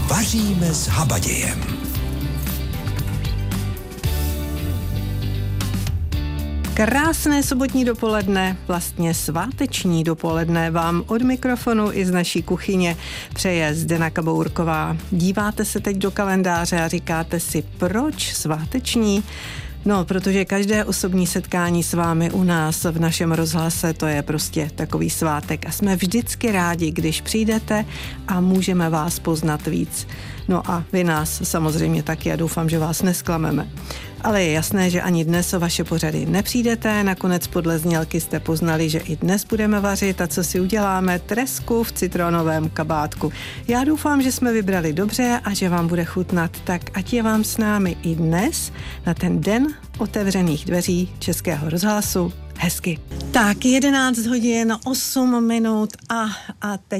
Vaříme s Habadějem. Krásné sobotní dopoledne, vlastně sváteční dopoledne vám od mikrofonu i z naší kuchyně přeje Zdena Kabourková. Díváte se teď do kalendáře a říkáte si, proč sváteční? No, protože každé osobní setkání s vámi u nás v našem rozhlase, to je prostě takový svátek a jsme vždycky rádi, když přijdete a můžeme vás poznat víc. No a vy nás samozřejmě taky a doufám, že vás nesklameme. Ale je jasné, že ani dnes o vaše pořady nepřijdete, nakonec podle znělky jste poznali, že i dnes budeme vařit a co si uděláme? Tresku v citronovém kabátku. Já doufám, že jsme vybrali dobře a že vám bude chutnat, tak ať je vám s námi i dnes na ten den otevřených dveří Českého rozhlasu hezky. Tak 11 hodin, 8 minut a teď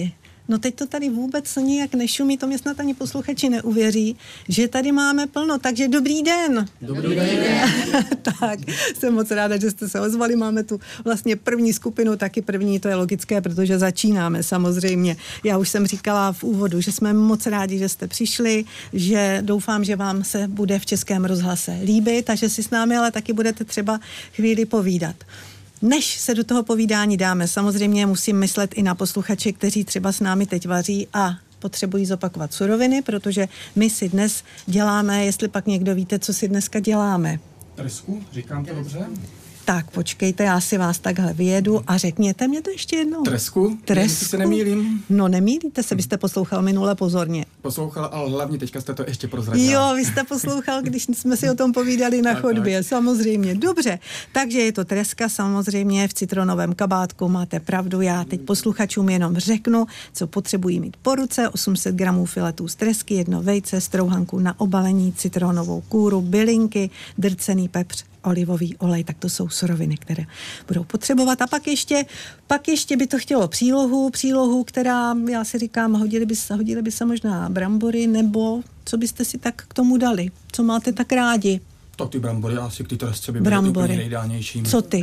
to tady vůbec nijak nešumí, to mě snad ani posluchači neuvěří, že tady máme plno, takže dobrý den. Dobrý den. Tak, jsem moc ráda, že jste se ozvali, máme tu vlastně první skupinu, taky první, to je logické, protože začínáme samozřejmě. Já už jsem říkala v úvodu, že jsme moc rádi, že jste přišli, že doufám, že vám se bude v Českém rozhlase líbit a že si s námi ale taky budete třeba chvíli povídat. Než se do toho povídání dáme, samozřejmě musím myslet i na posluchače, kteří třeba s námi teď vaří a potřebují zopakovat suroviny, protože my si dnes děláme, jestli pak někdo víte, co si dneska děláme. Tresku, říkám to dobře? Tak, počkejte, já si vás takhle vyjedu a řekněte mě to ještě jednou. Tresku? Jestli se nemýlím. No nemýlíte se, byste poslouchal minule pozorně. Poslouchal, ale hlavně teďka jste to ještě prozradil. Jo, vy jste poslouchal, když jsme si o tom povídali na chodbě, samozřejmě. Dobře, takže je to treska samozřejmě v citronovém kabátku, máte pravdu, já teď posluchačům jenom řeknu, co potřebují mít po ruce, 800 gramů filetů z tresky, 1 vejce, strouhanku na obalení, citronovou kůru, bylinky, drcený pepř, olivový olej, tak to jsou suroviny, které budou potřebovat. A pak ještě by to chtělo přílohu, která, já si říkám, hodily by se možná brambory, nebo co byste si tak k tomu dali? Co máte tak rádi? Tak ty brambory asi k té tresce by byly úplně nejdálnější. Co ty?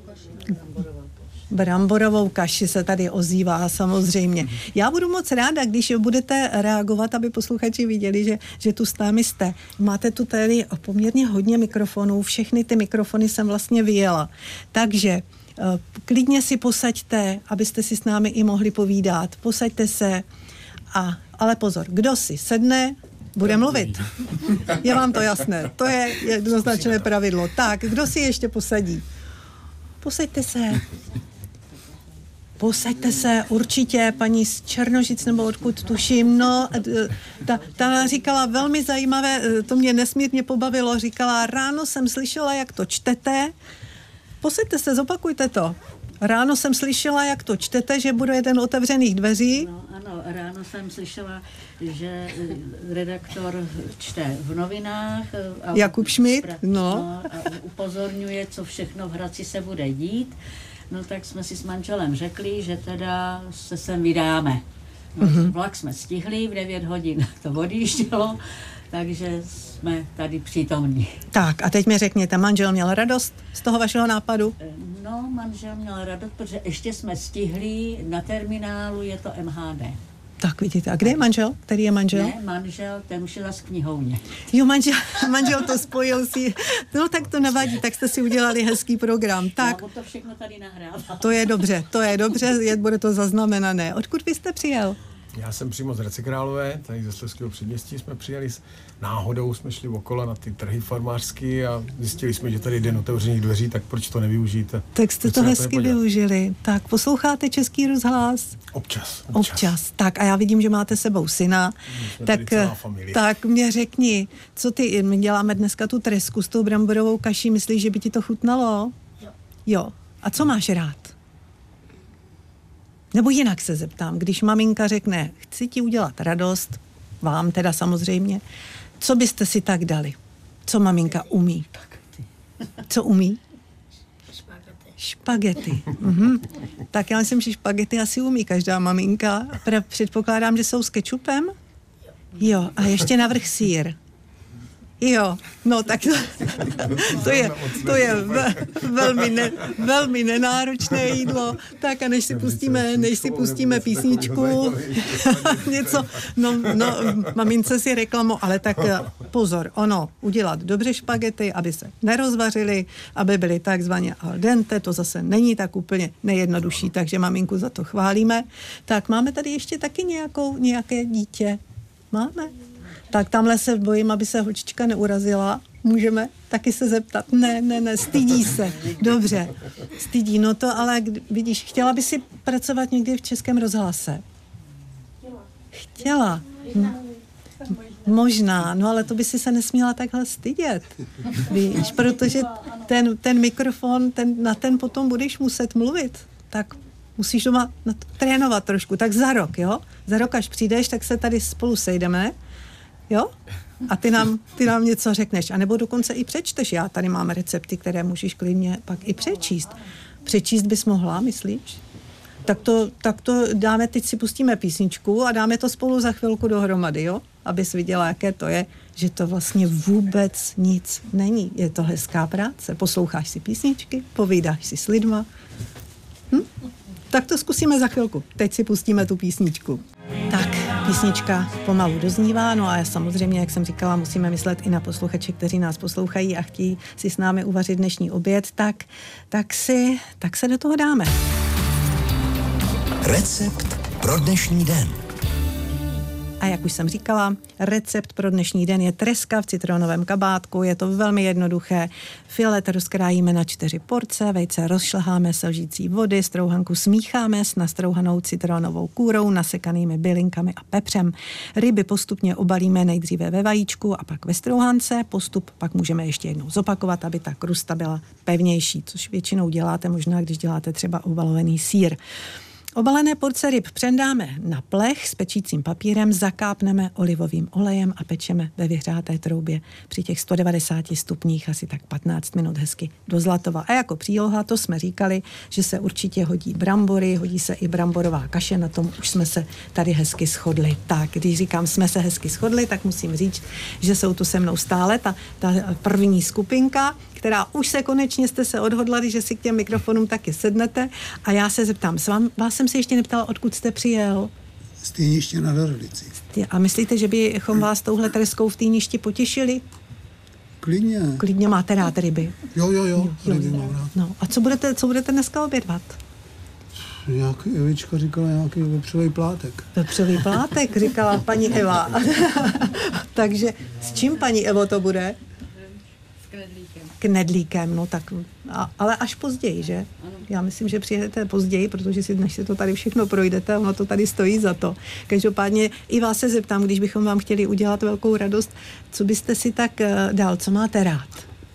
Bramborovou kaši se tady ozývá samozřejmě. Já budu moc ráda, když budete reagovat, aby posluchači viděli, že tu s námi jste. Máte tu tady poměrně hodně mikrofonů, všechny ty mikrofony jsem vlastně vyjela. Takže klidně si posaďte, abyste si s námi i mohli povídat. Posaďte se, ale pozor, kdo si sedne, bude mluvit. Je vám to jasné, to je jednoznačné pravidlo. Tak, kdo si ještě posadí? Posaďte se, určitě, paní z Černožic, nebo odkud tuším, no, ta říkala velmi zajímavé, to mě nesmírně pobavilo, říkala, ráno jsem slyšela, jak to čtete, posaďte se, zopakujte to. Ráno jsem slyšela, jak to čtete, že bude jeden otevřených dveří. No, ano, ráno jsem slyšela, že redaktor čte v novinách. Jakub Schmidt, a upozorňuje, co všechno v Hradci se bude dít. No tak jsme si s manželem řekli, že teda se sem vydáme. No, vlak jsme stihli, v 9 hodin to odjíždělo, takže jsme tady přítomní. Tak a teď mi řekněte, manžel měl radost z toho vašeho nápadu? No, manžel měl radost, protože ještě jsme stihli, na terminálu je to MHD. Tak vidíte, a kde je manžel? Který je manžel? Ne, manžel, ten už je zas v knihovně. Jo, manžel to spojil si. No tak to nevadí, tak jste si udělali hezký program. Tak. Já to všechno tady nahrávám. To je dobře, bude to zaznamenané. Odkud vy jste přijel? Já jsem přímo z Hradce Králové, tady ze Slezského předměstí jsme přijeli, náhodou jsme šli okolo na ty trhy farmářský a zjistili jsme, že tady je den otevřených dveří, tak proč to nevyužijte? Tak jste to hezky využili. Tak posloucháte Český rozhlas? Občas. Tak a já vidím, že máte sebou syna. Tak mě řekni, co ty, my děláme dneska tu tresku s tou bramborovou kaší, myslíš, že by ti to chutnalo? Jo. A co máš rád? Nebo jinak se zeptám, když maminka řekne, chci ti udělat radost, vám teda samozřejmě, co byste si tak dali? Co maminka umí? Co umí? Špagety. Tak já myslím, že špagety asi umí každá maminka. Předpokládám, že jsou s kečupem? Jo, a ještě navrch sýr. Jo, no tak to je velmi nenáročné jídlo. Tak a než si pustíme písničku, něco, no, mamince si reklamu, ale tak pozor, udělat dobře špagety, aby se nerozvařily, aby byly takzvaně al dente, to zase není tak úplně nejjednodušší, takže maminku za to chválíme. Tak máme tady ještě taky nějaké dítě? Máme? Tak tamhle se bojím, aby se holčička neurazila. Můžeme taky se zeptat. Ne, stydí se. Dobře, stydí. No to ale, vidíš, chtěla by si pracovat někdy v Českém rozhlase? Chtěla. Možná, no ale to by si se nesměla takhle stydět. Víš, protože ten mikrofon, na ten potom budeš muset mluvit. Tak musíš doma trénovat trošku. Tak za rok, jo? Za rok, až přijdeš, tak se tady spolu sejdeme. Jo? A ty nám něco řekneš. A nebo dokonce i přečteš. Já tady mám recepty, které můžeš klidně pak i přečíst. Přečíst bys mohla, myslíš? Tak to dáme, teď si pustíme písničku a dáme to spolu za chvilku dohromady, jo? Abys viděla, jaké to je, že to vlastně vůbec nic není. Je to hezká práce. Posloucháš si písničky, povídáš si s lidma. Tak to zkusíme za chvilku. Teď si pustíme tu písničku. Tak, písnička pomalu doznívá, no a samozřejmě, jak jsem říkala, musíme myslet i na posluchače, kteří nás poslouchají a chtějí si s námi uvařit dnešní oběd, tak se do toho dáme. Recept pro dnešní den. A jak už jsem říkala, recept pro dnešní den je treska v citronovém kabátku, je to velmi jednoduché. Filet rozkrájíme na 4 porce, vejce rozšleháme se lžící vody, strouhanku smícháme s nastrouhanou citronovou kůrou, nasekanými bylinkami a pepřem. Ryby postupně obalíme nejdříve ve vajíčku a pak ve strouhance, postup pak můžeme ještě jednou zopakovat, aby ta krusta byla pevnější, což většinou děláte, možná když děláte třeba obalovený sýr. Obalené porce ryb přendáme na plech s pečícím papírem, zakápneme olivovým olejem a pečeme ve vyhřáté troubě při těch 190 stupních asi tak 15 minut hezky do zlatova. A jako příloha, to jsme říkali, že se určitě hodí brambory, hodí se i bramborová kaše, na tom už jsme se tady hezky shodli. Tak, když říkám, jsme se hezky shodli, tak musím říct, že jsou tu se mnou stále ta první skupinka, která už se konečně jste se odhodlali, že si k těm mikrofonům taky sednete a já se zeptám, vás jsem se ještě neptala, odkud jste přijel? Z Týniště nad Orlicí. A myslíte, že bychom vás touhle treskou v Týništi potěšili? Klidně. Klidně máte rád ryby? Jo. Ryby mám rád. No, a co budete dneska obědvat? Nějaký Evička říkala nějaký vepřový plátek. Vepřový plátek, říkala paní Eva. Takže s čím, paní Evo, to bude? Knedlíkem, no tak, ale až později, že? Ano. Já myslím, že přijedete později, protože než si to tady všechno projdete, ono to tady stojí za to. Každopádně i vás se zeptám, když bychom vám chtěli udělat velkou radost, co byste si tak dal, co máte rád?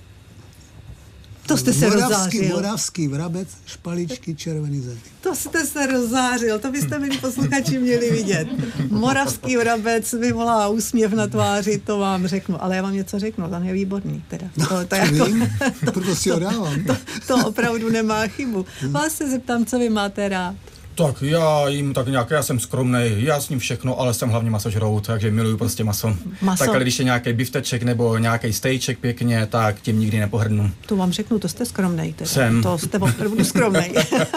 To jste se rozzářil. Moravský vrabec, špaličky, červený zely. To jste se rozzářil, to byste, milí posluchači, měli vidět. Moravský vrabec vyvolá úsměv na tváři, to vám řeknu. Ale já vám něco řeknu, tam je výborný. Teda. To jako, vím, proto si ho dávám. To opravdu nemá chybu. Vás se zeptám, co vy máte rád. Tak já jim tak nějak, já jsem skromnej, já s ním všechno, ale jsem hlavně masožrout, takže miluju prostě maso. Tak ale když je nějaký bifteček nebo nějaký stejček pěkně, tak tím nikdy nepohrdnu. To vám řeknu, to jste skromnej. Teda. Jsem. To jste opravdu skromnej.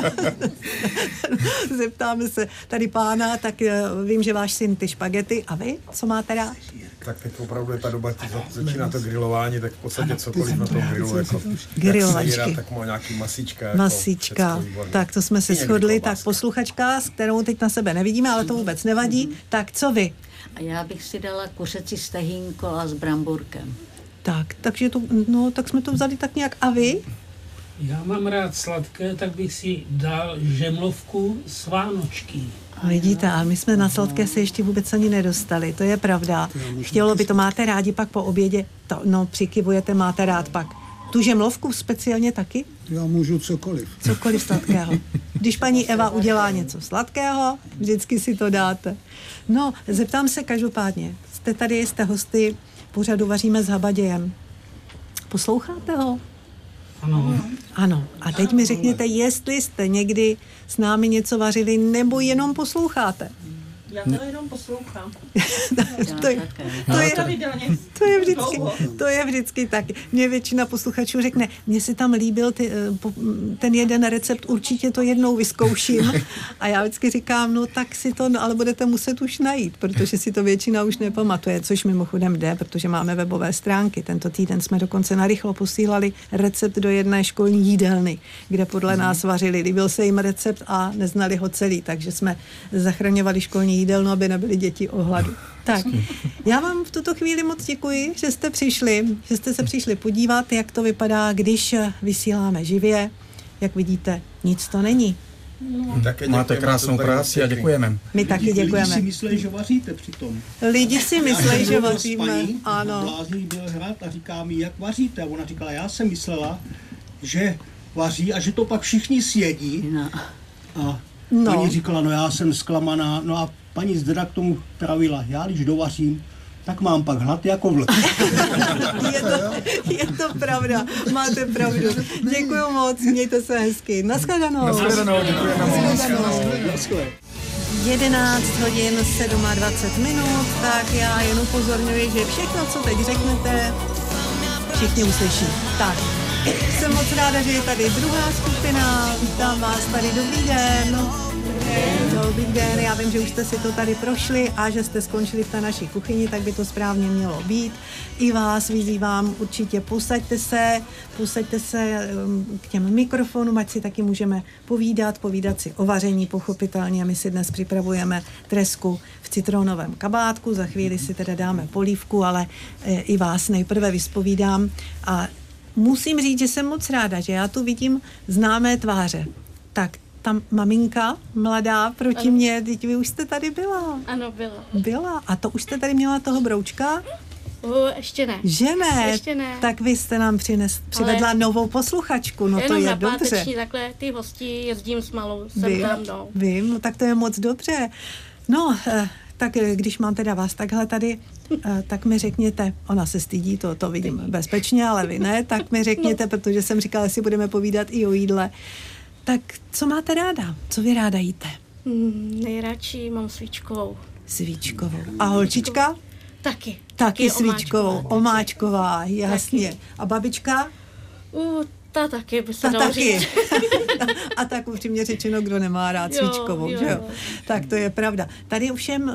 Zeptáme se tady pána, tak vím, že váš syn ty špagety, a vy, co máte rád? Tak teď opravdu je ta doba, začíná to grilování, tak v podstatě cokoliv na tom grilu, jako grilovačky. Tak má nějaký masíčka. Masíčka, tak to jsme se shodli, tak posluchačka, s kterou teď na sebe nevidíme, ale to vůbec nevadí, tak co vy? A já bych si dala kuřecí stehínko a s bramburkem. Takže tak jsme to vzali tak nějak, a vy? Já mám rád sladké, tak bych si dal žemlovku s vánočky. Vidíte, a my jsme na sladké se ještě vůbec ani nedostali, to je pravda. Chtělo by to, máte rádi pak po obědě, přikivujete, máte rád pak. Tu žemlovku speciálně taky? Já můžu cokoliv. Cokoliv sladkého. Když paní Eva udělá něco sladkého, vždycky si to dáte. No, zeptám se každopádně. Jste tady, jste hosty pořadu Vaříme s Habadějem. Posloucháte ho? Ano. A teď mi řekněte, jestli jste někdy s námi něco vařili, nebo jenom posloucháte. Já to jenom poslouchám. To je vždycky tak. Mě většina posluchačů řekne, mně se tam líbil ten jeden recept, určitě to jednou vyzkouším. A já vždycky říkám, no tak si to, ale budete muset už najít, protože si to většina už nepamatuje, což mimochodem jde, protože máme webové stránky. Tento týden jsme dokonce narychlo posílali recept do jedné školní jídelny, kde podle nás vařili. Líbil se jim recept a neznali ho celý, takže jsme zachraňovali školní jídelnu, aby nebyly děti o hladu. Tak, já vám v tuto chvíli moc děkuji, že jste přišli, že jste se přišli podívat, jak to vypadá, když vysíláme živě. Jak vidíte, nic to není. No. Máte krásnou práci a děkujeme. My taky děkujeme. Lidi si myslí, že vaříte přitom. Lidi si myslí, že vaříme. Ano. Blázný byl hrát a říká mi, jak vaříte. A ona říkala, já jsem myslela, že vaří a že to pak všichni sjedí. No. A paní říkala, no já jsem zklamaná. No a paní Zdena k tomu pravila, já když dovařím, tak mám pak hlad jako vlk. je to pravda, máte pravdu. Děkuju moc, mějte se hezky. Naschledanou. Děkujeme moc. 11 hodin 27 minut, tak já jen upozorňuji, že všechno, co teď řeknete, všichni uslyší. Tak, jsem moc ráda, že je tady druhá skupina, vítám vás tady, dobrý den. Dobrý den, já vím, že už jste si to tady prošli a že jste skončili v té naší kuchyni, tak by to správně mělo být. I vás vyzývám, určitě posaďte se k těm mikrofonům, ať si taky můžeme povídat si o vaření, pochopitelně. My si dnes připravujeme tresku v citronovém kabátku, za chvíli si teda dáme polívku, ale i vás nejprve vyspovídám a musím říct, že jsem moc ráda, že já tu vidím známé tváře. Tak ta maminka mladá proti mně, teď vy už jste tady byla. Ano, byla. Byla. A to už jste tady měla toho broučka? Ještě ne. Že ne? Ještě ne. Tak vy jste nám přivedla novou posluchačku, no to je dobře. Jenom na páteční takhle ty hosti jezdím s malou, Vím, no tak to je moc dobře. No, tak když mám teda vás takhle tady, tak mi řekněte, ona se stydí, to vidím bezpečně, ale vy ne, tak mi řekněte, protože jsem říkala, jestli budeme povídat i o jídle. Tak co máte ráda? Co vy ráda jíte? Nejradši mám svíčkovou. Svíčkovou. A holčička? Taky svíčkovou. Omáčková, jasně. Taky. A babička? Ta taky by se dalo říct. A tak upřímně řečeno, kdo nemá rád svíčkovou, že jo? Tak to je pravda. Tady ovšem,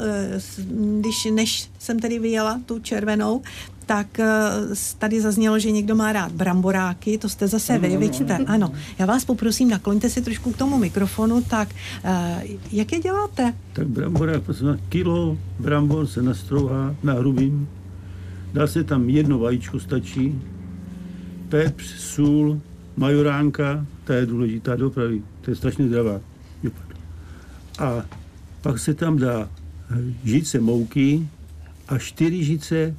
než jsem tady vyjela tu červenou, tak tady zaznělo, že někdo má rád bramboráky, to jste zase vy, vidíte? Ano. Já vás poprosím, nakloňte si trošku k tomu mikrofonu, tak jak je děláte? Tak bramborák, kilo brambor se nastrouhá na hrubým, dá se tam jedno vajíčko, stačí, pepř, sůl, majoránka, ta je důležitá dopravy, to je strašně zdravá. A pak se tam dá žice mouky a 4 žice,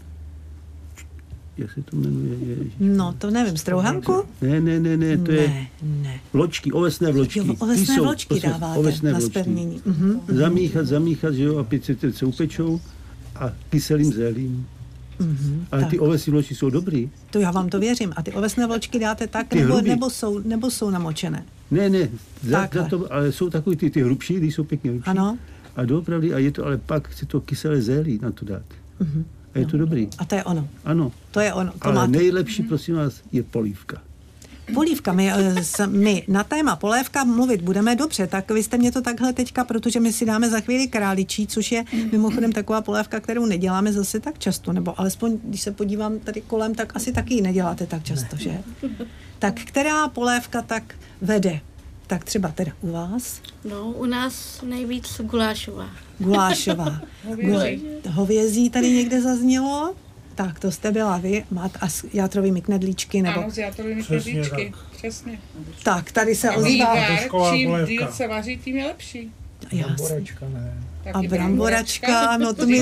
jak se to jmenuje? No, to nevím, strouhanku? Ne, to je vločky, ovesné vločky. Jo, ovesné vločky dáváte na zpevnění. Zamíchat, že jo, a 5 se upečou a kyselým zelím. Ale ty ovesné vločky jsou dobrý. To já vám to věřím. A ty ovesné vločky dáte tak, nebo jsou namočené? Ne, ale jsou takový ty hrubší, ty jsou pěkně hrubší. Ano. A doopravdy, a je to, ale pak si to kyselé zelí na to dát. A je to dobrý. A to je ono. Ano. To je ono. Ale nejlepší, prosím vás, je polívka. Polívka, my na téma polévka mluvit budeme dobře, tak vy jste mě to takhle teďka, protože my si dáme za chvíli králičí, což je mimochodem taková polévka, kterou neděláme zase tak často, nebo alespoň, když se podívám tady kolem, tak asi taky ji neděláte tak často, že? Tak která polévka tak vede? Tak třeba teda u vás? No, u nás nejvíc gulášová. Gulášová. Hovězí tady někde zaznělo? Tak, to jste byla vy, máte a s játrovými knedlíčky, nebo? Ano, s játrovými knedlíčky, přesně. Tak, tady se ozývá. Čím díl se vaří, tím je lepší. Bramboračka, ne. A bramboračka, no to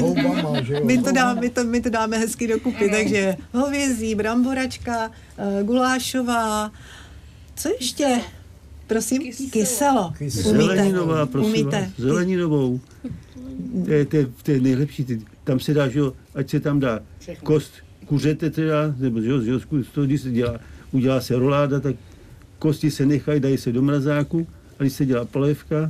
my to dáme hezky dokupy, takže hovězí, bramboračka, gulášová, co ještě? Prosím? Kyselo. Zeleninová, prosím vás, zeleninovou. To je nejlepší, tam se dá, že jo, ať se tam dá kost kuřete teda, nebo že jo, když se udělá se roláda, tak kosti se nechají, dají se do mrazáku, a když se dělá polévka,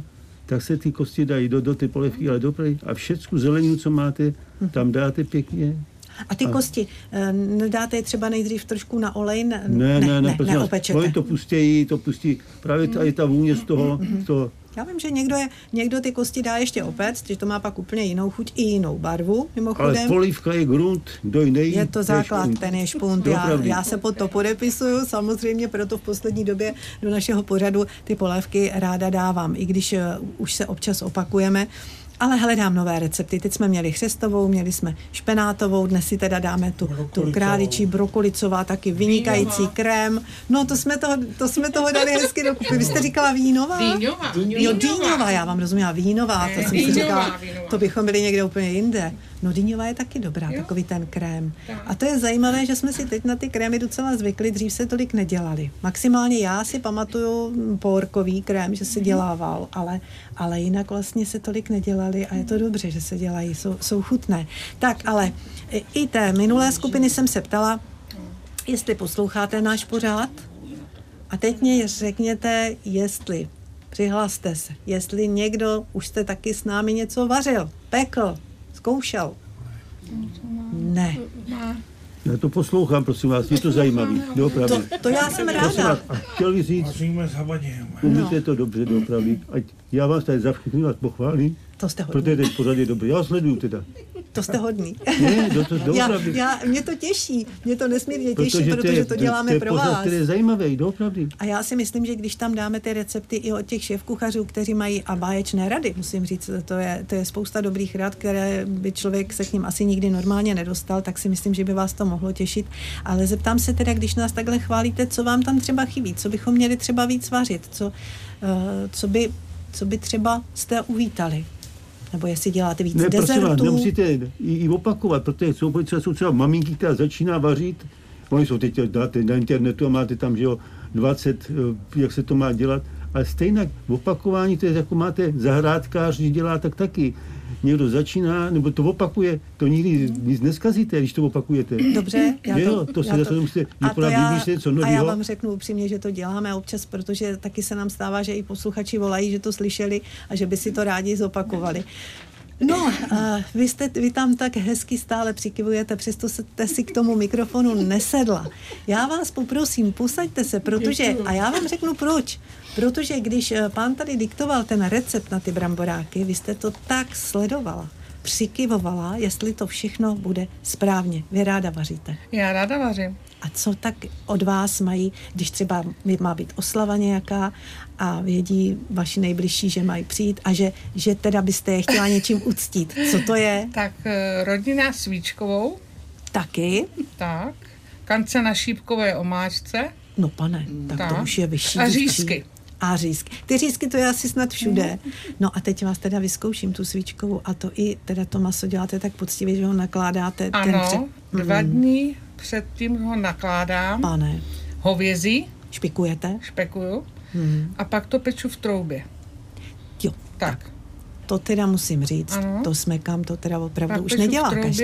tak se ty kosti dají do ty polévky, ale doprve a všecku zeleninu, co máte, tam dáte pěkně. A ty kosti, nedáte je třeba nejdřív trošku na olej? Ne, neopečete. To pustí právě tady ta vůně z toho. Já vím, že někdo ty kosti dá ještě opéct, že to má pak úplně jinou chuť i jinou barvu, mimochodem. Ale polívka je grunt, dojnej. Je to základ, ten je špunt. Já se pod to podepisuju, samozřejmě proto v poslední době do našeho pořadu ty polévky ráda dávám, i když už se občas opakujeme. Ale hledám nové recepty. Teď jsme měli chřestovou, měli jsme špenátovou, dnes si teda dáme tu králičí, brokolicová, taky vynikající krém. No to jsme toho dali hezky dokupy. Vy jste říkala vínová? Dýňová, já vám rozuměla vínová. To jsem si říkala, to bychom byli někde úplně jinde. No dýňová je taky dobrá, takový ten krém. A to je zajímavé, že jsme si teď na ty krémy docela zvykli, dřív se tolik nedělali. Maximálně já si pamatuju porkový krém, že se dělával, ale jinak vlastně se tolik nedělali a je to dobře, že se dělají, jsou chutné. Tak, ale i té minulé skupiny jsem se ptala, jestli posloucháte náš pořád a teď mě řekněte, jestli, přihlaste se, jestli někdo už jste taky s námi něco vařil, pekl, zkoušel. Ne. Já to poslouchám, prosím vás, je to zajímavý, doopravdy. To já jsem ráda. A chtěl bych říct, umíte to dobře, doopravdy. Ať já vás tady za všechny vás pochválím, protože ten pořad je dobrý. Já vás sleduju teda. To jste hodný. Ne, Mě to těší, mě to nesmírně těší, protože to děláme pro vás. To je pořad, který je zajímavý, doopravdy. A já si myslím, že když tam dáme ty recepty i od těch šéfkuchařů, kteří mají a báječné rady, musím říct, to je spousta dobrých rad, které by člověk se k ním asi nikdy normálně nedostal, tak si myslím, že by vás to mohlo těšit. Ale zeptám se teda, když nás takhle chválíte, co vám tam třeba chybí, co bychom měli třeba víc vařit, co by třeba jste uvítali. Nebo jestli děláte víc dezertů. Ne, prosím vás, nemusíte i opakovat, protože jsou třeba maminky, která začíná vařit, oni jsou teď na internetu a máte tam, že jo, 20, jak se to má dělat, ale stejně v opakování, to je jako máte zahrádkář, když dělá, tak taky. Někdo začíná, nebo to opakuje, to nikdy nic neskazíte, když to opakujete. Dobře, a já vám řeknu upřímně, že to děláme občas, protože taky se nám stává, že i posluchači volají, že to slyšeli a že by si to rádi zopakovali. No, vy tam tak hezky stále přikyvujete, přesto jste si k tomu mikrofonu nesedla. Já vás poprosím, posaďte se, a já vám řeknu proč. Protože když pán tady diktoval ten recept na ty bramboráky, vy jste to tak sledovala, přikyvovala, jestli to všechno bude správně. Vy ráda vaříte. Já ráda vařím. A co tak od vás mají, když třeba má být oslava nějaká a vědí vaši nejbližší, že mají přijít a že teda byste je chtěla něčím uctít. Co to je? Tak rodina Svíčkovou. Taky? Tak. Kance na šípkové omáčce. No pane, tak to už je vyšší. A řízky. A řízky. Ty řízky to je asi snad všude. No a teď vás teda vyzkouším tu svíčkovou a to i teda to maso děláte tak poctivě, že ho nakládáte. Ano, 2 dny předtím ho nakládám. Pane. Hovězí. Špikujete? Špekuju. A pak to peču v troubě. Jo. Tak. To teda musím říct. Ano. To smekám, to teda opravdu pak už nedělá každý.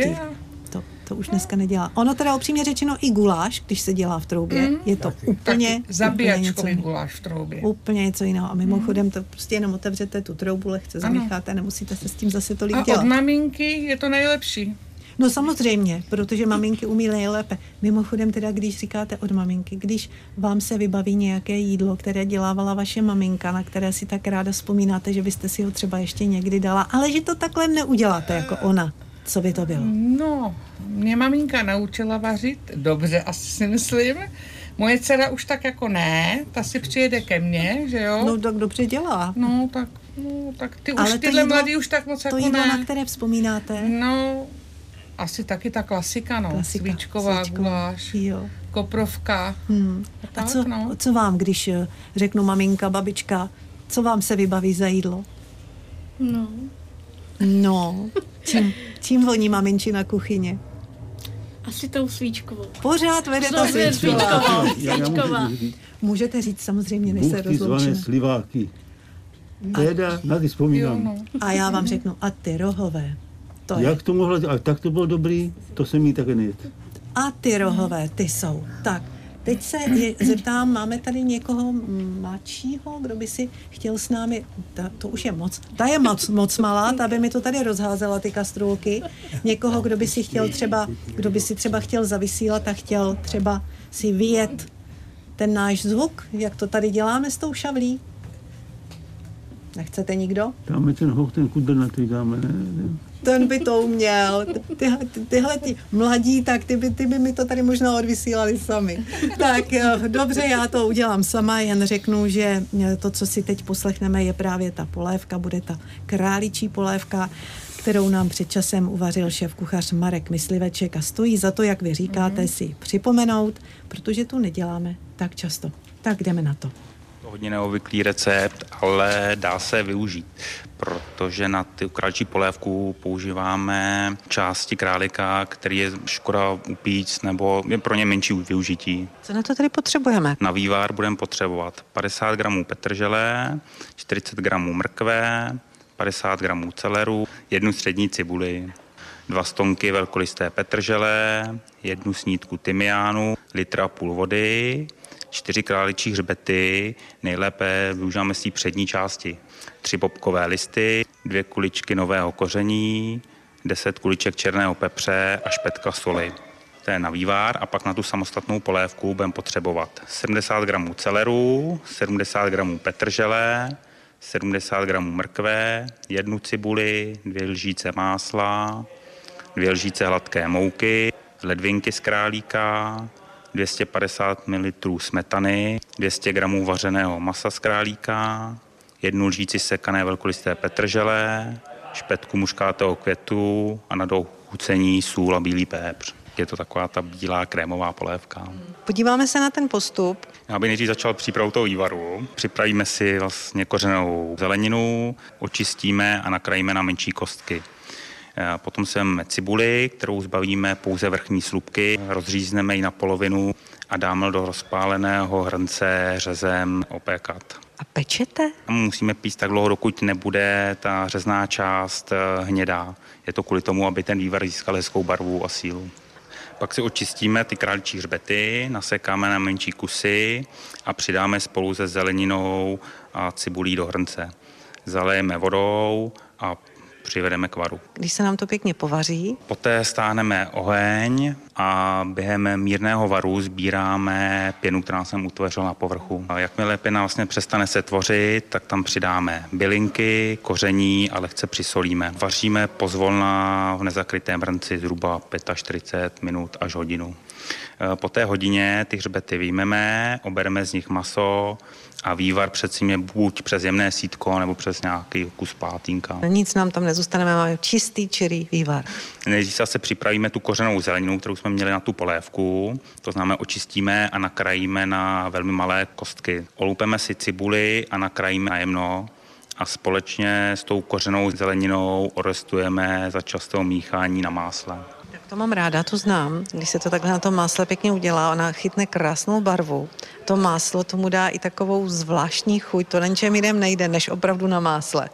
To už dneska nedělá. Ono teda upřímně řečeno i guláš, když se dělá v troubě, je to úplně zabíjačkový guláš v troubě. Úplně něco jiného. A mimochodem to prostě jenom otevřete tu troubu, lehce zamícháte, nemusíte se s tím zase tolik dělat. A od maminky je to nejlepší. No samozřejmě, protože maminky umí nejlépe. Mimochodem teda, když říkáte od maminky, když vám se vybaví nějaké jídlo, které dělávala vaše maminka, na které si tak ráda vzpomínáte, že byste si ho třeba ještě někdy dala, ale že to takhle neuděláte jako ona. Co by to bylo? No, mě maminka naučila vařit, dobře asi si myslím. Moje dcera už tak jako ne, ta si přijede ke mně, že jo? No tak dobře dělá. No tak ty už tyhle mladý už tak moc jako ne. To jídlo, na které vzpomínáte? No, asi taky ta klasika, no. Svíčková, guláš, koprovka. A co vám, když řeknu maminka, babička, co vám se vybaví za jídlo? No, čím voní maminčina kuchyně? Asi tou svíčkovou. Pořád vede ta svíčková. Můžete říct samozřejmě, než se rozloučíme. Zvané sliváky. Teda, na ty vzpomínám. A já vám řeknu, a ty rohové. Jak to mohla, ale tak to bylo dobrý, to jsem jí také nejet. A ty rohové, ty jsou. Tak, Teď se zeptám, máme tady někoho mladšího, kdo by si chtěl s námi, to už je moc, ta je moc malá, ta by mi to tady rozházela, ty kastrůlky. Někoho, kdo by si třeba chtěl zavysílat a chtěl třeba si vyjet ten náš zvuk, jak to tady děláme s tou šavlí. Nechcete nikdo? Dáme ten hoch, ten kudrnatý dáme, ne? Ten by to uměl. Tyhle mladí, tak ty by mi to tady možná odvysílali sami. Tak dobře, já to udělám sama, jen řeknu, že to, co si teď poslechneme, je právě ta polévka, bude ta králičí polévka, kterou nám před časem uvařil šéfkuchař Marek Mysliveček a stojí za to, jak vy říkáte, si připomenout, protože tu neděláme tak často. Tak jdeme na to. Hodně neobvyklý recept, ale dá se využít, protože na tu králičí polévku používáme části králika, který je škoda upíct, nebo je pro ně menší využití. Co na to tady potřebujeme? Na vývar budeme potřebovat 50 gramů petržele, 40 gramů mrkve, 50 gramů celeru, 1 střední cibuli, 2 stonky velkolisté petržele, 1 snídku tymiánu, 1,5 litru vody, 4 králičí hřbety, nejlépe využíváme z té přední části, 3 bobkové listy, 2 kuličky nového koření, 10 kuliček černého pepře a špetka soli. To je na vývar a pak na tu samostatnou polévku budeme potřebovat 70 gramů celeru, 70 gramů petržele, 70 gramů mrkve, 1 cibuli, 2 lžíce másla, 2 lžíce hladké mouky, ledvinky z králíka, 250 ml smetany, 200 gramů vařeného masa z králíka, 1 lžíci sekané velkolisté petržele, špetku muškátého květu a na dochucení sůl a bílý pepř. Je to taková ta bílá krémová polévka. Podíváme se na ten postup. Já bych nejdřív začal přípravou toho vývaru. Připravíme si vlastně kořenovou zeleninu, očistíme a nakrájíme na menší kostky. Potom si vezmeme cibuli, kterou zbavíme pouze vrchní slupky, rozřízneme ji na polovinu a dáme do rozpáleného hrnce řezem opékat. A pečete? Musíme pít tak dlouho, dokud nebude ta řezná část hnědá. Je to kvůli tomu, aby ten vývar získal hezkou barvu a sílu. Pak si očistíme ty králičí hřbety, nasekáme na menší kusy a přidáme spolu se zeleninou a cibulí do hrnce. Zalejeme vodou a přivedeme k varu. Když se nám to pěkně povaří. Poté stáhneme oheň a během mírného varu sbíráme pěnu, která jsem utvořil na povrchu. A jakmile pěna vlastně přestane se tvořit, tak tam přidáme bylinky, koření a lehce přisolíme. Vaříme pozvolna v nezakrytém hrnci zhruba 45 minut až hodinu. Po té hodině ty hřbety vyjmeme, obereme z nich maso a vývar předsíme buď přes jemné sítko nebo přes nějaký kus pátínka. Nic nám tam nezůstane, máme čistý čirý vývar. Nejdřív se připravíme tu kořenovou zeleninu, kterou jsme měli na tu polévku, to znamená očistíme a nakrájíme na velmi malé kostky. Olupeme si cibuli a nakrájíme na jemno a společně s tou kořenovou zeleninou orestujeme za častého míchání na másle. To mám ráda, to znám. Když se to takhle na tom másle pěkně udělá, ona chytne krásnou barvu. To máslo tomu dá i takovou zvláštní chuť. To na ničem jiném nejde, než opravdu na másle.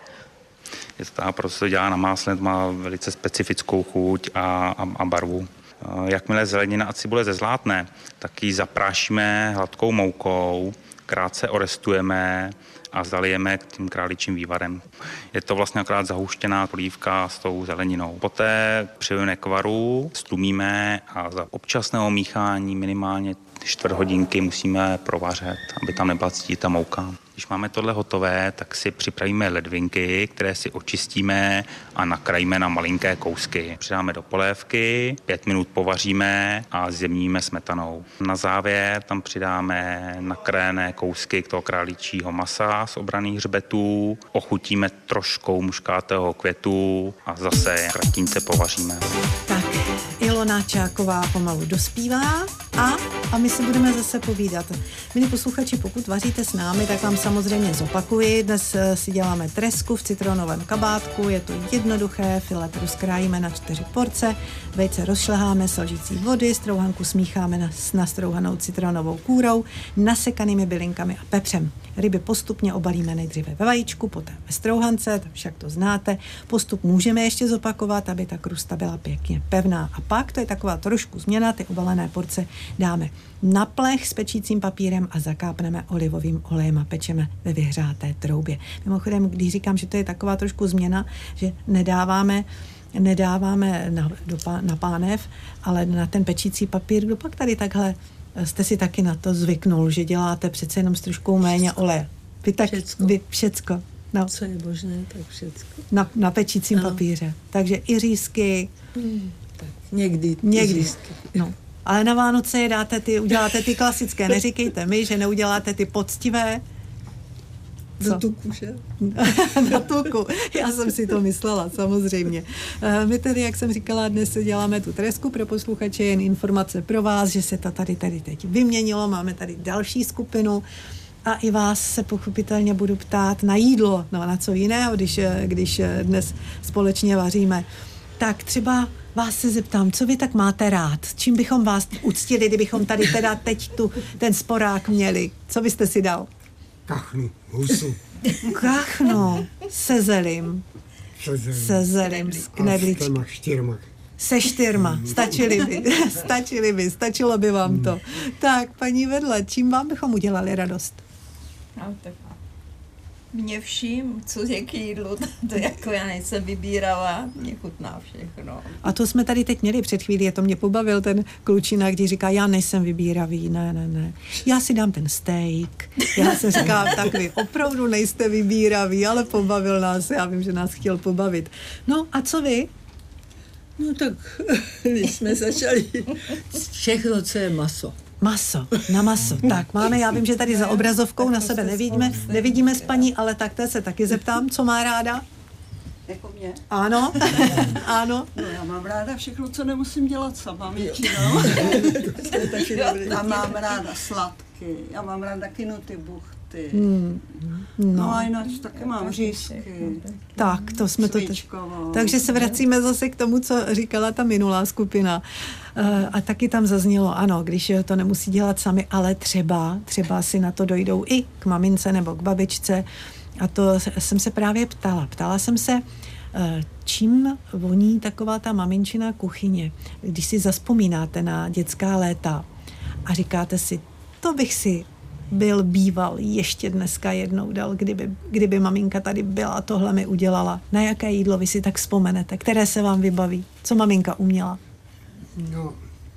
Je to tak, protože to dělá na másle, to má velice specifickou chuť a barvu. Jakmile zelenina a cibule zezlátne, tak ji zaprášíme hladkou moukou, krátce orestujeme a zalijeme tím králičím vývarem. Je to vlastně akorát zahuštěná polívka s tou zeleninou. Poté přivedeme k varu, stlumíme a za občasného míchání minimálně 4 hodinky musíme provařet, aby tam nebyla cítit ta mouka. Když máme tohle hotové, tak si připravíme ledvinky, které si očistíme a nakrájíme na malinké kousky. Přidáme do polévky, 5 minut povaříme a zjemníme smetanou. Na závěr tam přidáme nakrájené kousky toho králičího masa z obraných hřbetů, ochutíme troškou muškátého květu a zase kratince povaříme. Tak, Ilona Čáková pomalu dospívá a my si budeme zase povídat. Milí posluchači, pokud vaříte s námi, tak vám samozřejmě zopakuji. Dnes si děláme tresku v citronovém kabátku, je to jednoduché, filet rozkrájíme na 4 porce, vejce rozšleháme s lžící vody, strouhanku smícháme s nastrouhanou citronovou kůrou, nasekanými bylinkami a pepřem. Ryby postupně obalíme nejdříve ve vajíčku, poté ve strouhance, však to znáte. Postup můžeme ještě zopakovat, aby ta krusta byla pěkně pevná. A pak, to je taková trošku změna, ty obalené porce dáme na plech s pečícím papírem a zakápneme olivovým olejem a pečeme ve vyhřáté troubě. Mimochodem, když říkám, že to je taková trošku změna, že nedáváme na pánev, ale na ten pečící papír, kdo pak tady takhle jste si taky na to zvyknul, že děláte přece jenom s troškou méně oleje. Všecko. No. Co je možné, tak všecko. Na pečícím papíře. Takže i řízky. Tak někdy. Řízky. No. Ale na Vánoce uděláte ty klasické. Neříkejte mi, že neuděláte ty poctivé. Do tuku, že? Na tuku. Já jsem si to myslela, samozřejmě. My tedy, jak jsem říkala, dnes děláme tu tresku pro posluchače, jen informace pro vás, že se to tady teď vyměnilo. Máme tady další skupinu a i vás se pochopitelně budu ptát na jídlo, no na co jiného, když dnes společně vaříme. Tak třeba vás se zeptám, co vy tak máte rád? Čím bychom vás uctili, kdybychom tady teda teď ten sporák měli? Co byste si dal? Kachnu, husu. Kachnu, se zelim. S knedlíčky. Se 4. Stačilo by vám to. Tak, paní vedle, čím vám bychom udělali radost? No, tak mě vším, co je k jídlu, to jako já nejsem vybírala, mě chutná všechno. A to jsme tady teď měli před chvílí, to mě pobavil ten klučina, když říká, já nejsem vybíravý, ne. Já si dám ten steak. Já se říkám, tak vy opravdu nejste vybíravý, ale pobavil nás, já vím, že nás chtěl pobavit. No a co vy? No tak, když jsme začali všechno, co je maso. Na maso. Tak, máme, já vím, že tady za obrazovkou na sebe nevidíme s paní, ale tak té se taky zeptám, co má ráda? Jako mě? Ano. Ano. No, já mám ráda všechno, co nemusím dělat sama, většinou. A mám ráda sladky, já mám ráda kinuty, buchty. No a jinak taky mám řízky. Tak, to jsme to. Takže se vracíme zase k tomu, co říkala ta minulá skupina. A taky tam zaznělo, ano, když to nemusí dělat sami, ale třeba si na to dojdou i k mamince nebo k babičce. A to jsem se právě ptala. Ptala jsem se, čím voní taková ta maminčina kuchyně, když si zazpomínáte na dětská léta a říkáte si, to bych si býval ještě dneska jednou dal, kdyby maminka tady byla a tohle mi udělala. Na jaké jídlo vy si tak vzpomenete? Které se vám vybaví? Co maminka uměla? No,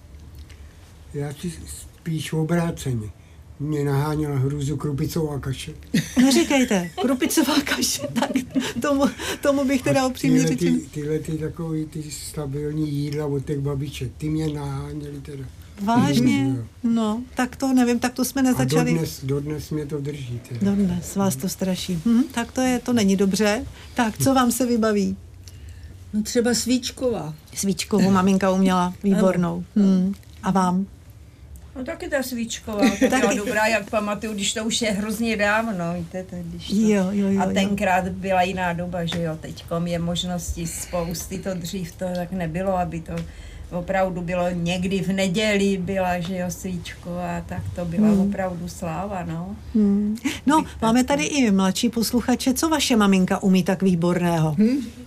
já si spíš obráceně. Mě naháněla hrůzu krupicová kaše. Neříkejte, krupicová kaše, tak tomu bych teda upřímně řečen. Tyhle takový ty stabilní jídla od těch babiček, ty mě naháněly teda. Vážně? No, tak to nevím, tak to jsme nezačali. A dodnes mě to drží. Teda. Dodnes vás to straší. Tak to není dobře. Tak, co vám se vybaví? No třeba svíčková. Svíčkovou maminka uměla, výbornou. A vám? No taky ta svíčková, to byla dobrá, jak pamatuju, když to už je hrozně dávno, víte, když to... Jo. A tenkrát byla jiná doba, že jo, teďkom je možnosti spousty, to dřív to tak nebylo, aby to opravdu bylo někdy v neděli byla, že jo, svíčková, tak to byla opravdu sláva, no. No, máme tady i mladší posluchače, co vaše maminka umí tak výborného?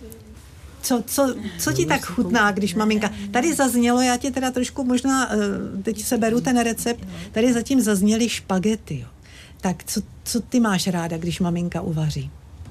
Co ti tak chutná, když maminka... Tady zaznělo, já ti teda trošku možná, teď se beru ten recept, tady zatím zazněly špagety, jo. Tak co ty máš ráda, když maminka uvaří?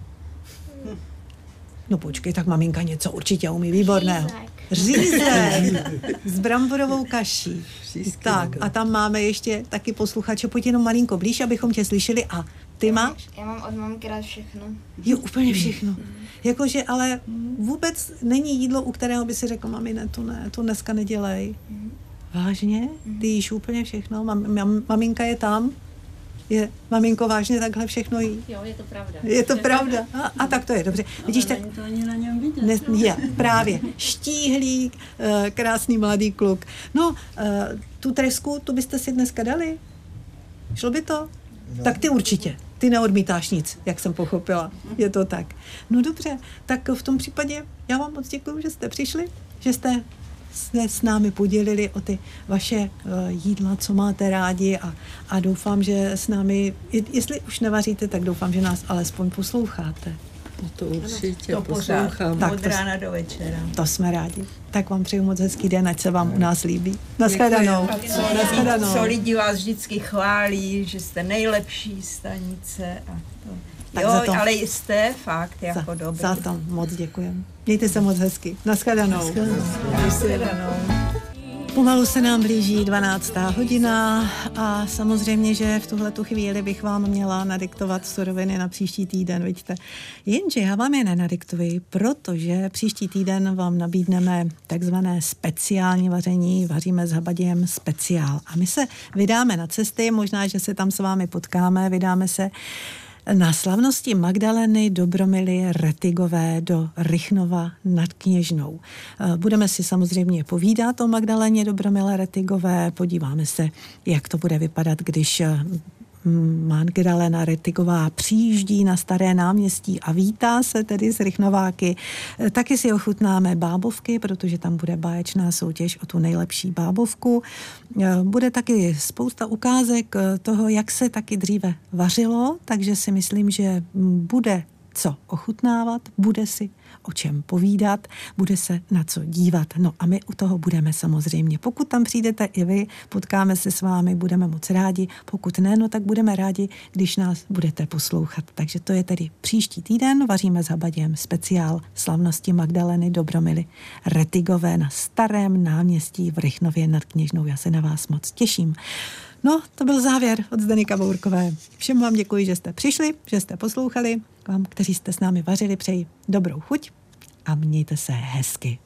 No počkej, tak maminka něco určitě umí výborného. Řízek s bramborovou kaší. Tak a tam máme ještě taky posluchače, pojď jenom malinko blíž, abychom tě slyšeli. A ty máš? Já mám od mamky rád všechno. Jo, úplně všechno. Jakože, ale vůbec není jídlo, u kterého by si řekl, mami, ne, to dneska nedělej. Vážně? Ty jíš úplně všechno? Maminka je tam? Je maminko vážně takhle všechno jí? Jo, je to pravda. Je to pravda. A tak to je, dobře. Vidíš, tak to ani na něm vidět. Je, právě. Štíhlý, krásný mladý kluk. No, tu tresku, tu byste si dneska dali? Šlo by to? No. Tak ty určitě. Ty neodmítáš nic, jak jsem pochopila. Je to tak. No dobře, tak v tom případě já vám moc děkuju, že jste přišli, že jste s námi podělili o ty vaše jídla, co máte rádi a doufám, že s námi, jestli už nevaříte, tak doufám, že nás alespoň posloucháte. To určitě to poslouchám. Pořád, od rána do večera. To jsme rádi. Tak vám přeju moc hezký den, ať se vám u nás líbí. Nashledanou. Co lidi vás vždycky chválí, že jste nejlepší stanice a to. Tak jo, to, ale jste fakt jako dobrý. Za to moc děkujeme. Mějte se moc hezky. Nashledanou. Pomalu se nám blíží 12. hodina a samozřejmě, že v tuhletu chvíli bych vám měla nadiktovat suroviny na příští týden, vidíte. Jenže já vám je nenadiktuji, protože příští týden vám nabídneme takzvané speciální vaření, vaříme s habadějem speciál. A my se vydáme na cesty, možná, že se tam s vámi potkáme, vydáme se na slavnosti Magdaleny Dobromily Retigové do Rychnova nad Kněžnou. Budeme si samozřejmě povídat o Magdaleně Dobromile Retigové, podíváme se, jak to bude vypadat, když Magdalena Retigová přijíždí na Staré náměstí a vítá se tedy s Rychnováky. Taky si ochutnáme bábovky, protože tam bude báječná soutěž o tu nejlepší bábovku. Bude taky spousta ukázek toho, jak se taky dříve vařilo, takže si myslím, že bude co ochutnávat, bude si o čem povídat, bude se na co dívat. No a my u toho budeme samozřejmě. Pokud tam přijdete i vy, potkáme se s vámi, budeme moc rádi. Pokud ne, no tak budeme rádi, když nás budete poslouchat. Takže to je tedy příští týden. Vaříme s habadějem speciál slavnosti Magdaleny Dobromily Retigové na Starém náměstí v Rychnově nad Kněžnou. Já se na vás moc těším. No, to byl závěr od Zdeny Kabourkové. Všem vám děkuji, že jste přišli, že jste poslouchali. Vám, kteří jste s námi vařili, přeji dobrou chuť a mějte se hezky.